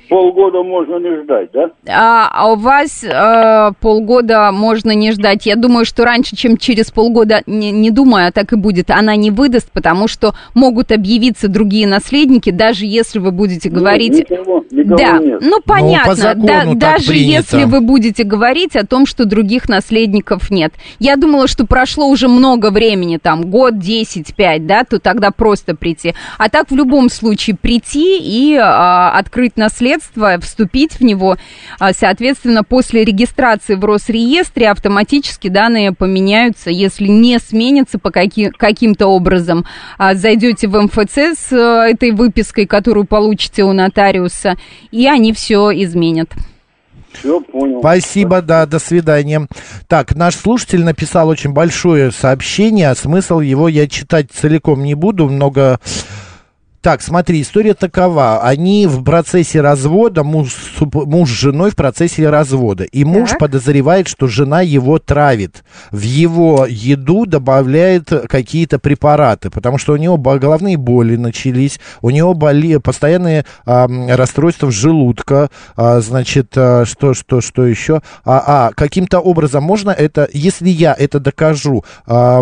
полгода можно не ждать, да? А, а у вас э, полгода можно не ждать. Я думаю, что раньше, чем через полгода, не, не думаю, а так и будет, она не выдаст, потому что могут объявиться другие наследники, даже если вы будете говорить... Нет, никого, никого да, нет. ну понятно, по закону да, так даже принято. если вы будете говорить о том, что других наследников нет. Я думала, что прошло уже много времени, там, год, десять, пять, да, то тогда просто прийти. А так в любом случае прийти и а, открыть наследство, вступить в него, соответственно, после регистрации в Росреестре автоматически данные поменяются, если не сменятся по каким- каким-то образом. Зайдете в эм эф цэ с этой выпиской, которую получите у нотариуса, и они все изменят. Все, понял. Спасибо, да, до свидания. Так, наш слушатель написал очень большое сообщение, а смысл его я читать целиком не буду, много... Так, смотри, история такова. Они в процессе развода, муж, муж с женой в процессе развода. И муж так. подозревает, что жена его травит. В его еду добавляет какие-то препараты, потому что у него головные боли начались, у него боли, постоянные а, расстройства желудка, а, значит, а, что, что, что еще? А, а, каким-то образом можно это, если я это докажу... А,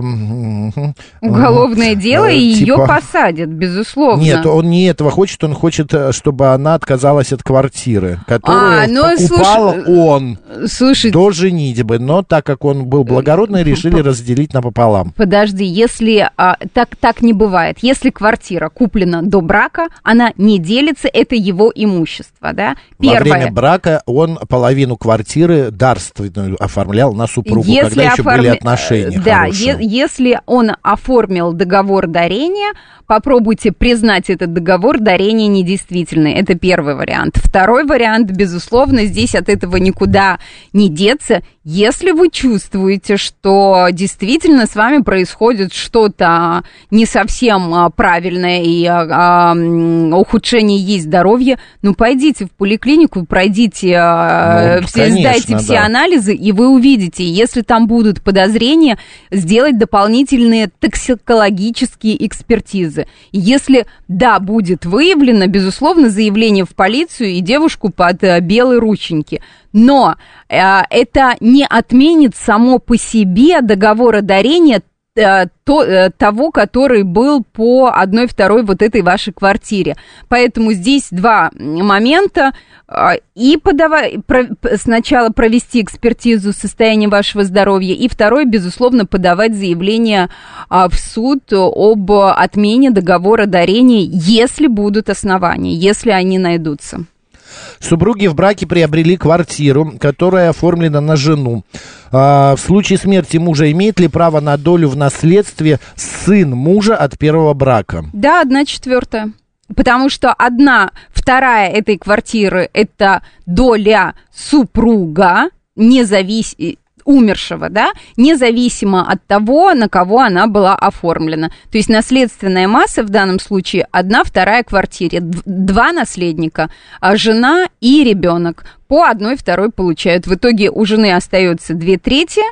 уголовное а, дело, а, и типа... ее посадят, безусловно. Нет, он не этого хочет, он хочет, чтобы она отказалась от квартиры, которую а, ну, покупал слуш... он Слушай... до женитьбы, но так как он был благородный, решили разделить напополам. Подожди, если а, так, так не бывает, если квартира куплена до брака, она не делится, это его имущество, да? Первое. Во время брака он половину квартиры дарственную оформлял на супругу, если когда еще оформ... были отношения Да, хорошие. е- если он оформил договор дарения, попробуйте признать этот договор дарения недействительный. Это первый вариант. Второй вариант, безусловно, здесь от этого никуда не деться. Если вы чувствуете, что действительно с вами происходит что-то не совсем правильное и а, а, ухудшение есть здоровья, ну, пойдите в поликлинику, пройдите, ну, все, конечно, сдайте все да. анализы, и вы увидите, если там будут подозрения, сделать дополнительные токсикологические экспертизы. Если, да, будет выявлено, безусловно, заявление в полицию и девушку под э, белые рученьки. Но э, это не отменит само по себе договора дарения э, то, э, того, который был по одной второй вот этой вашей квартире. Поэтому здесь два момента. Э, и подавай, про, сначала провести экспертизу состояния вашего здоровья, и второе, безусловно, подавать заявление э, в суд об отмене договора дарения, если будут основания, если они найдутся. Супруги в браке приобрели квартиру, которая оформлена на жену. А, в случае смерти мужа имеет ли право на долю в наследстве сын мужа от первого брака? Да, одна четвертая. Потому что одна вторая этой квартиры – это доля супруга, независимо... умершего, да, независимо от того, на кого она была оформлена. То есть наследственная масса в данном случае одна вторая квартире, два наследника, жена и ребенок, по одной второй получают. В итоге у жены остается две трети,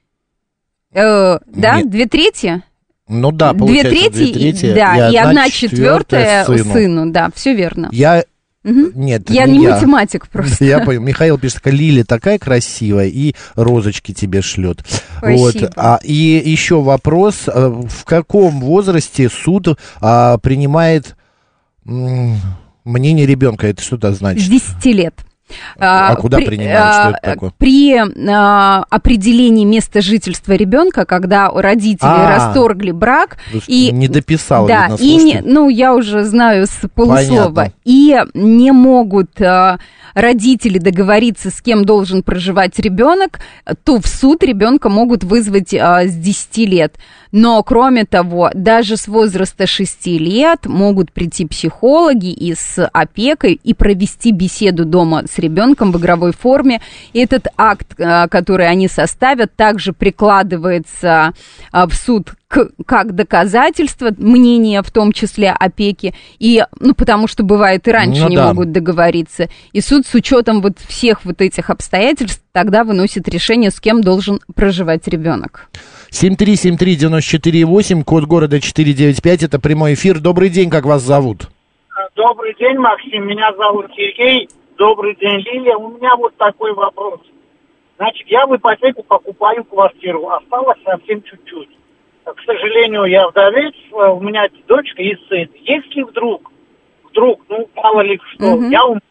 э, да, Нет. две трети. Ну да, получается две трети, две трети да, и, и одна, одна четвертая, четвертая сыну. сыну, да, все верно. Я Угу. Нет, я не, не я. математик просто. Я понял. Михаил пишет, Лиля такая красивая и розочки тебе шлет. Вот. А, и еще вопрос, в каком возрасте суд а, принимает м, мнение ребенка? Это что-то значит? С десяти лет. А, а куда при, принимают? Что это такое? При а, определении места жительства ребенка, когда родители а, расторгли брак и не дописал, да, видно, и не, ну я уже знаю с полуслова, Понятно. И не могут а, родители договориться, с кем должен проживать ребенок, то в суд ребенка могут вызвать а, с десяти лет. Но, кроме того, даже с возраста шести лет могут прийти психологи и с опекой и провести беседу дома с ребенком в игровой форме. Этот акт, который они составят, также прикладывается в суд к, как доказательство мнения, в том числе опеки, и, ну, потому что бывает и раньше ну, не да. могут договориться. И суд с учетом вот всех вот этих обстоятельств тогда выносит решение, с кем должен проживать ребенок. семь три семь три девять четыре восемь, код города четыре девять пять, это прямой эфир. Добрый день, как вас зовут? Добрый день, Максим, меня зовут Сергей. Добрый день, Лилия. У меня вот такой вопрос. Значит, я в ипотеку покупаю квартиру. Осталось совсем чуть-чуть. К сожалению, я вдовец, у меня дочка и сын. Если вдруг, вдруг, ну, мало ли что, угу. я умру,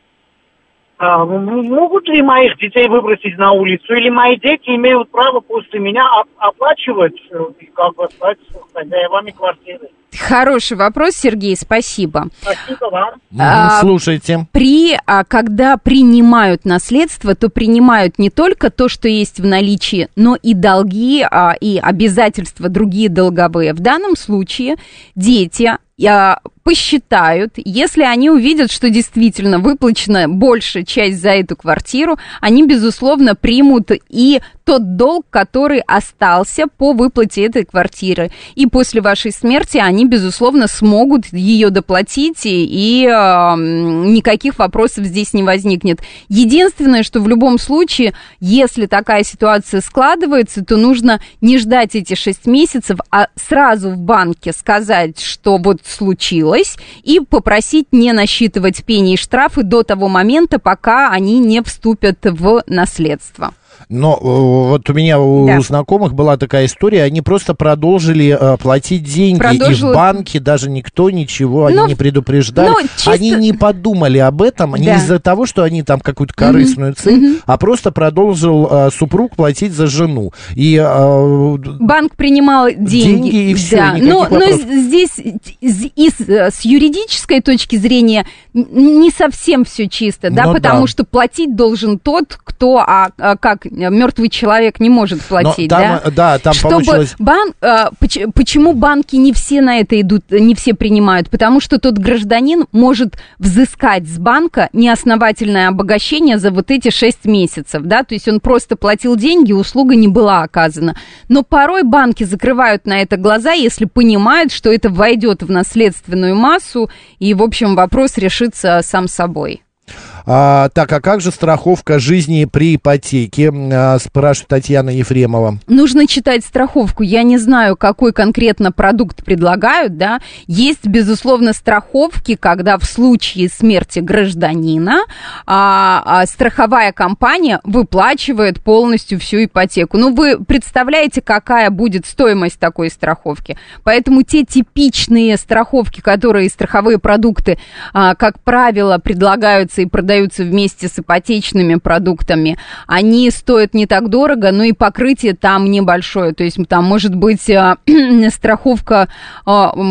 а, могут ли моих детей выбросить на улицу? Или мои дети имеют право после меня оплачивать, как бы стать хозяевами квартиры? Хороший вопрос, Сергей, спасибо. Спасибо вам. А, Слушайте. При, а, когда принимают наследство, то принимают не только то, что есть в наличии, но и долги, а, и обязательства другие долговые. В данном случае дети а, посчитают, если они увидят, что действительно выплачена большая часть за эту квартиру, они, безусловно, примут и тот долг, который остался по выплате этой квартиры. И после вашей смерти они, безусловно, смогут ее доплатить, и, и э, никаких вопросов здесь не возникнет. Единственное, что в любом случае, если такая ситуация складывается, то нужно не ждать эти шесть месяцев, а сразу в банке сказать, что вот случилось, и попросить не насчитывать пени и штрафы до того момента, пока они не вступят в наследство. Но вот у меня у да. знакомых была такая история, они просто продолжили э, платить деньги, Продолжил... и в банке даже никто ничего, но, они не предупреждали, но чисто... они не подумали об этом, да. не из-за того, что они там какую-то корыстную mm-hmm. цель, mm-hmm. а просто продолжил э, супруг платить за жену. И, э, банк принимал деньги. Деньги и все, да. но, но здесь и с, с юридической точки зрения не совсем все чисто, да, но потому да. что платить должен тот, кто, а, а как мертвый человек не может платить, там, да? Да, там Чтобы получилось... бан... Почему банки не все на это идут, не все принимают? Потому что тот гражданин может взыскать с банка неосновательное обогащение за вот эти шесть месяцев, да? То есть он просто платил деньги, услуга не была оказана. Но порой банки закрывают на это глаза, если понимают, что это войдет в наследственную массу, и, в общем, вопрос решится сам собой. А, так, а как же страховка жизни при ипотеке, а, спрашивает Татьяна Ефремова. Нужно читать страховку. Я не знаю, какой конкретно продукт предлагают, да. Есть, безусловно, страховки, когда в случае смерти гражданина а, а, страховая компания выплачивает полностью всю ипотеку. Ну, вы представляете, какая будет стоимость такой страховки. Поэтому те типичные страховки, которые страховые продукты, а, как правило, предлагаются и продаются вместе с ипотечными продуктами, они стоят не так дорого, но и покрытие там небольшое. То есть там может быть э, страховка э,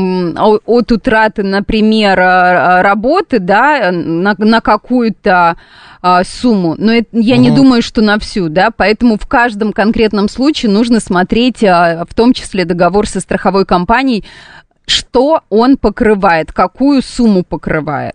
от утраты, например, работы, да, на, на какую-то э, сумму. Но это, я угу. не думаю, что на всю, да, поэтому в каждом конкретном случае нужно смотреть, э, в том числе договор со страховой компанией, что он покрывает, какую сумму покрывает.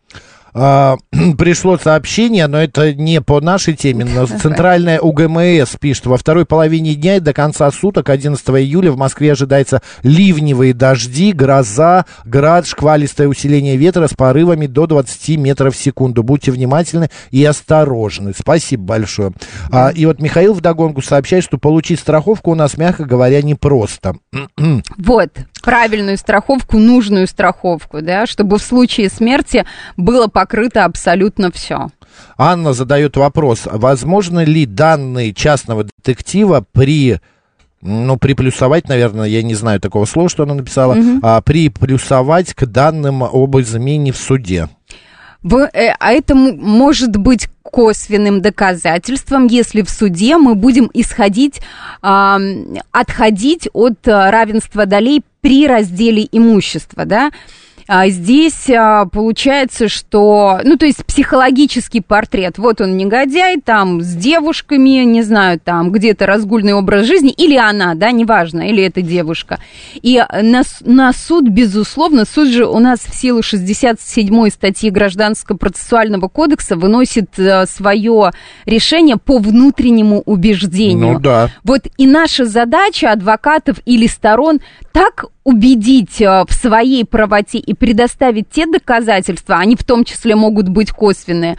А, пришло сообщение, но это не по нашей теме, но центральная УГМС пишет: во второй половине дня и до конца суток, одиннадцатого июля, в Москве ожидается ливневые дожди, гроза, град, шквалистое усиление ветра с порывами до двадцати метров в секунду. Будьте внимательны и осторожны. Спасибо большое. А, и вот Михаил вдогонку сообщает, что получить страховку у нас, мягко говоря, непросто. Вот, правильную страховку, нужную страховку, да, чтобы в случае смерти было покрыто абсолютно все. Анна задает вопрос: возможно ли данные частного детектива при, ну, приплюсовать, наверное, я не знаю такого слова, что она написала, угу. а, приплюсовать к данным об измене в суде? В, э, а это может быть косвенным доказательством, если в суде мы будем исходить, э, отходить от равенства долей при разделе имущества, да. А здесь а, получается, что, ну, то есть психологический портрет. Вот он негодяй, там, с девушками, не знаю, там, где-то разгульный образ жизни, или она, да, неважно, или это девушка. И на, на суд, безусловно, суд же у нас в силу шестьдесят седьмой статьи Гражданского процессуального кодекса выносит а, свое решение по внутреннему убеждению. Ну, да. Вот и наша задача адвокатов или сторон так убедить в своей правоте и предоставить те доказательства, они в том числе могут быть косвенные, в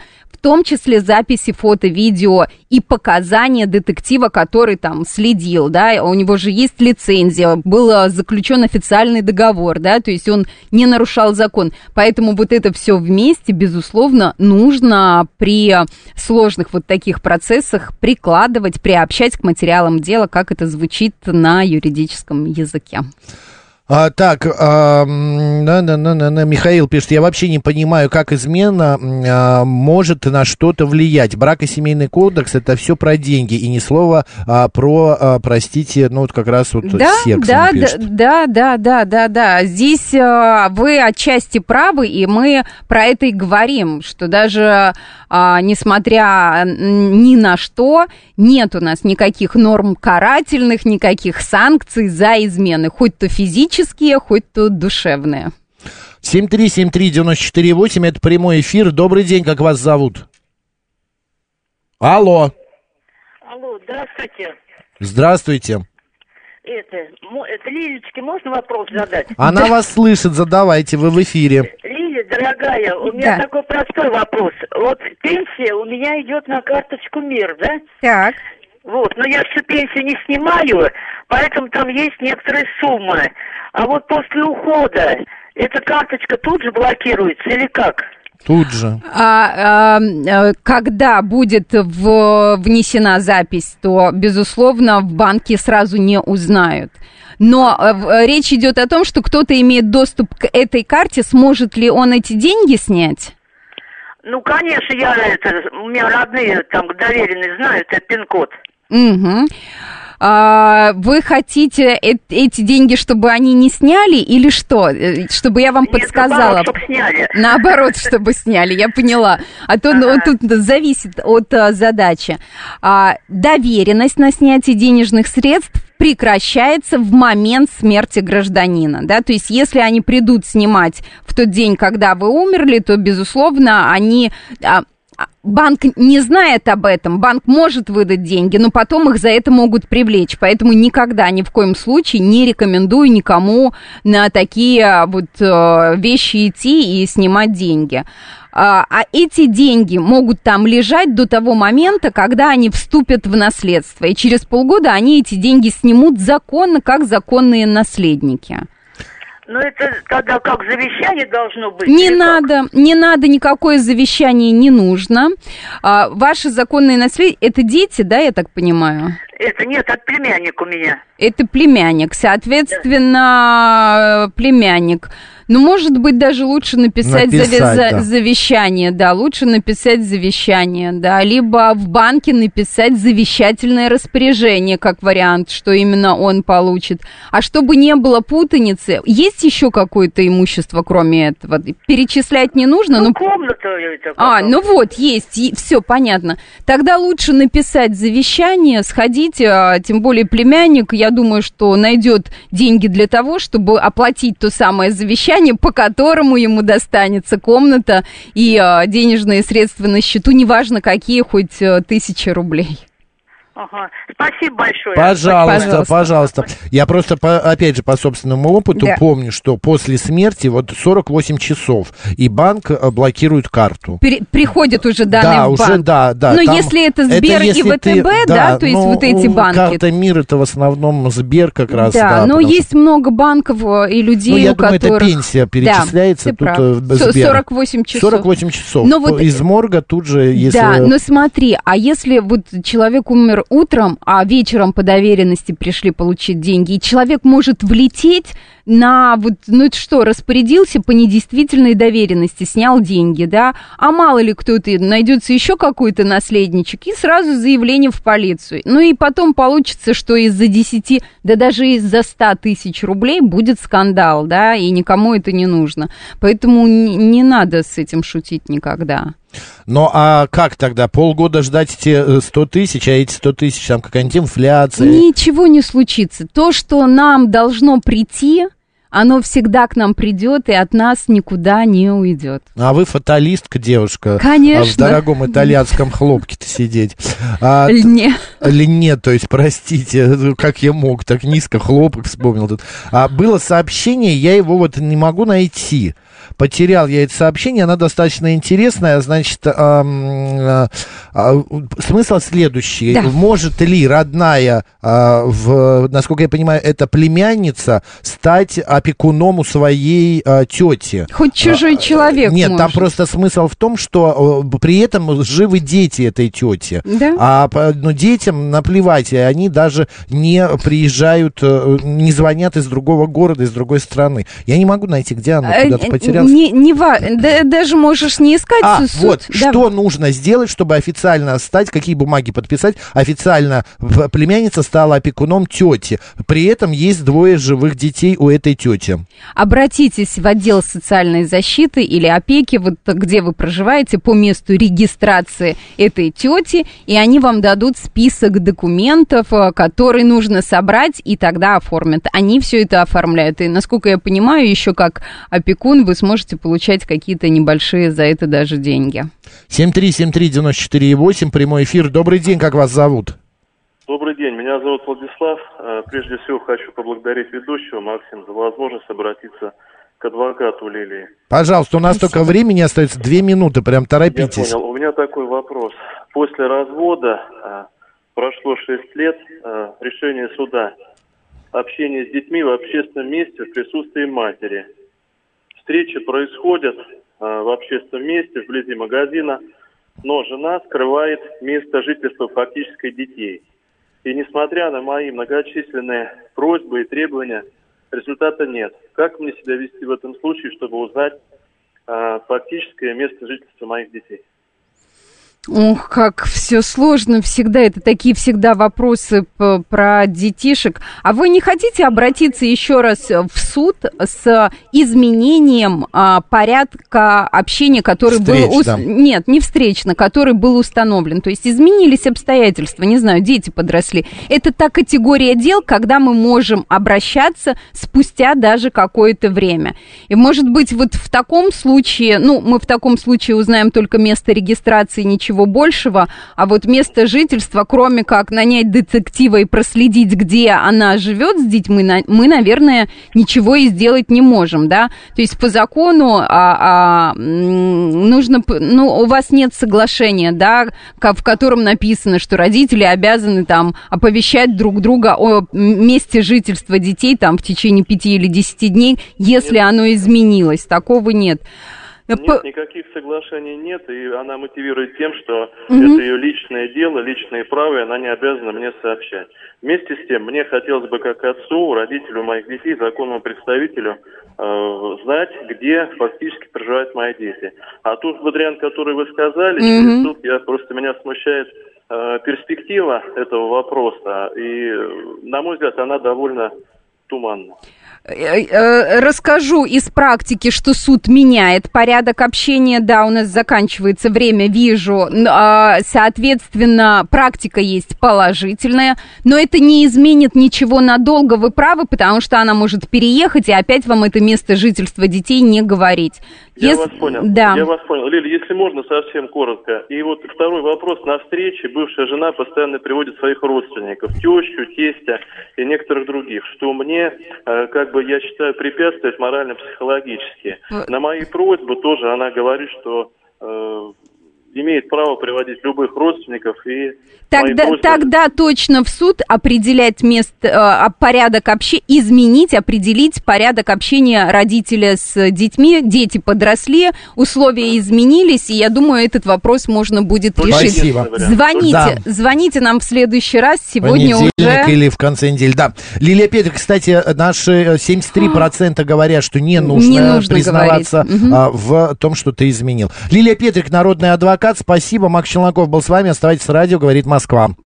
том числе записи фото, видео и показания детектива, который там следил, да, у него же есть лицензия, был заключен официальный договор, да, то есть он не нарушал закон, поэтому вот это все вместе, безусловно, нужно при сложных вот таких процессах прикладывать, приобщать к материалам дела, как это звучит на юридическом языке. А, так, а, на, на, на, на, Михаил пишет, я вообще не понимаю, как измена а, может на что-то влиять. Брак и семейный кодекс — это все про деньги, и ни слова а, про, а, простите, ну вот как раз вот да, секс. Да, да, да, да, да, да. Здесь а, вы отчасти правы, и мы про это и говорим, что даже а, несмотря ни на что, нет у нас никаких норм карательных, никаких санкций за измены, хоть то физически, хоть то душевные. семь три семь три девять четыре восемь, это прямой эфир. Добрый день, как вас зовут? Алло. Алло, здравствуйте. Здравствуйте. Это, это Лилечке можно вопрос задать? Она да. вас слышит, задавайте, вы в эфире. Лиля, дорогая, у меня да. такой простой вопрос. Вот пенсия у меня идет на карточку МИР, да? Так. Вот, но я всю пенсию не снимаю, поэтому там есть некоторые суммы. А вот после ухода эта карточка тут же блокируется или как? Тут же. А, а, когда будет в, внесена запись, то, безусловно, в банке сразу не узнают. Но а, речь идет о том, что кто-то имеет доступ к этой карте, сможет ли он эти деньги снять? Ну, конечно, я это, у меня родные там доверенные знают, это пин-код. Угу. А, вы хотите э- эти деньги, чтобы они не сняли, или что? Чтобы я вам Нет, подсказала? Наоборот, чтобы сняли. Наоборот, чтобы сняли, я поняла. А то ага. тут зависит от а, задачи. А, доверенность на снятие денежных средств прекращается в момент смерти гражданина, да, то есть если они придут снимать в тот день, когда вы умерли, то, безусловно, они... А, банк не знает об этом, банк может выдать деньги, но потом их за это могут привлечь, поэтому никогда, ни в коем случае не рекомендую никому на такие вот вещи идти и снимать деньги. А эти деньги могут там лежать до того момента, когда они вступят в наследство, и через полгода они эти деньги снимут законно, как законные наследники. Ну, это тогда как завещание должно быть? Не надо, как? не надо, никакое завещание не нужно. А, ваши законные наследники, это дети, да, я так понимаю? Это нет, это племянник у меня. Это племянник, соответственно, да. племянник. Ну, может быть, даже лучше написать, написать зави- да. завещание, да, лучше написать завещание, да, либо в банке написать завещательное распоряжение, как вариант, что именно он получит. А чтобы не было путаницы, есть еще какое-то имущество, кроме этого? Перечислять не нужно? Ну, но... комната это. А, ну вот, есть, все понятно. Тогда лучше написать завещание, сходить, тем более племянник, я думаю, что найдет деньги для того, чтобы оплатить то самое завещание, по которому ему достанется комната и а, денежные средства на счету, неважно какие, хоть а, тысячи рублей. Ага. Спасибо большое. Пожалуйста, пожалуйста. пожалуйста. Я просто, по, опять же, по собственному опыту да. помню, что после смерти вот сорок восемь часов, и банк блокирует карту. При, приходят уже данные да, в уже, банк. Да, да. Но если это Сбер это если и ВТБ, ты, да, да, то есть ну, вот эти банки. Карта МИР — это в основном Сбер как раз. Да, да но потому... есть много банков и людей, ну, я у думаю, которых... это пенсия перечисляется, да, тут Сбер. сорок восемь часов. сорок восемь часов. Но вот... Из морга тут же, если... Да, но смотри, а если вот человек умер утром, а вечером по доверенности пришли получить деньги, и человек может влететь на вот, ну это что, распорядился по недействительной доверенности, снял деньги, да, а мало ли кто-то, найдется еще какой-то наследничек, и сразу заявление в полицию. Ну и потом получится, что из-за десяти, да даже из-за ста тысяч рублей будет скандал, да, и никому это не нужно. Поэтому не, не надо с этим шутить никогда. Ну, а как тогда? Полгода ждать эти сто тысяч, а эти сто тысяч, там какая-нибудь инфляция? Ничего не случится. То, что нам должно прийти, оно всегда к нам придет и от нас никуда не уйдет. А вы фаталистка, девушка. Конечно. В дорогом итальянском хлопке-то сидеть. А, льне. Льне, то есть, простите, как я мог, так низко хлопок вспомнил тут. А было сообщение, я его вот не могу найти. потерял я это сообщение, оно достаточно интересное, значит, эм, э, э, смысл следующий. Да. Может ли родная, э, в, насколько я понимаю, это племянница, стать опекуном у своей э, тети? Хоть чужой а, человек Нет, может. Там просто смысл в том, что э, при этом живы дети этой тети. Да? А ну, детям наплевать, и они даже не приезжают, э, не звонят из другого города, из другой страны. Я не могу найти, где она куда-то потерялась. Не, не ва... да, даже можешь не искать. А, суд. вот, Да. что нужно сделать, чтобы официально стать, какие бумаги подписать, официально племянница стала опекуном тети. При этом есть двое живых детей у этой тети. Обратитесь в отдел социальной защиты или опеки, вот где вы проживаете, по месту регистрации этой тети, и они вам дадут список документов, которые нужно собрать, и тогда оформят. Они все это оформляют. И, насколько я понимаю, еще как опекун вы сможете получать какие-то небольшие за это даже деньги. семь три семь три девяносто четыре восемь, прямой эфир. Добрый день, как вас зовут? Добрый день, меня зовут Владислав. Прежде всего хочу поблагодарить ведущего, Максим, за возможность обратиться к адвокату Лилии. Пожалуйста, у нас Спасибо. Только времени остается две минуты, прям торопитесь. Я понял. У меня такой вопрос. После развода прошло шесть лет, решение суда. Общение с детьми в общественном месте в присутствии матери. Встречи происходят в общественном месте, вблизи магазина, но жена скрывает место жительства фактически детей. И несмотря на мои многочисленные просьбы и требования, результата нет. Как мне себя вести в этом случае, чтобы узнать э, фактическое место жительства моих детей? Ох, как все сложно всегда, это такие всегда вопросы п- про детишек. А вы не хотите обратиться еще раз в суд с изменением а, порядка общения, который Встреч, был... Ус... Да. Нет, не встречно, который был установлен. То есть изменились обстоятельства, не знаю, дети подросли. Это та категория дел, когда мы можем обращаться спустя даже какое-то время. И, может быть, вот в таком случае, ну, мы в таком случае узнаем только место регистрации, ничего большего, а вот место жительства, кроме как нанять детектива и проследить, где она живет с детьми, мы, наверное, ничего и сделать не можем, да, то есть по закону а, а, нужно, ну, у вас нет соглашения, да, в котором написано, что родители обязаны там оповещать друг друга о месте жительства детей там в течение пяти или десяти дней, если оно изменилось, такого нет. Нет, никаких соглашений нет, и она мотивирует тем, что mm-hmm. это ее личное дело, личные права, и она не обязана мне сообщать. Вместе с тем, мне хотелось бы как отцу, родителю моих детей, законному представителю, э, знать, где фактически проживают мои дети. А тот вариант, который вы сказали, mm-hmm. через суд, я, просто меня смущает э, перспектива этого вопроса, и, на мой взгляд, она довольно туманна. Расскажу из практики, что суд меняет порядок общения. Да, у нас заканчивается время, вижу. Соответственно, практика есть положительная, но это не изменит ничего надолго. Вы правы, потому что она может переехать и опять вам это место жительства детей не говорить. Я Если... вас понял. Да. Я вас понял. Лиля, если можно, совсем коротко. И вот второй вопрос. На встрече бывшая жена постоянно приводит своих родственников, тещу, тестя и некоторых других, что мне, э, как бы, я считаю, препятствует морально-психологически. На мои просьбы тоже она говорит, что э, имеет право приводить любых родственников и... Тогда, просьбы... тогда точно в суд определять место, э, порядок общения, изменить, определить порядок общения родителя с детьми. Дети подросли, условия изменились, и я думаю, этот вопрос можно будет решить. Спасибо. Звоните, да. звоните нам в следующий раз, сегодня уже... или в конце недели, да. Лилия Петрик, кстати, наши семьдесят три процента говорят, что не нужно, не нужно признаваться а, в том, что ты изменил. Лилия Петрик, народный адвокат, спасибо. Макс Челноков был с вами, оставайтесь с радио, говорит Москва.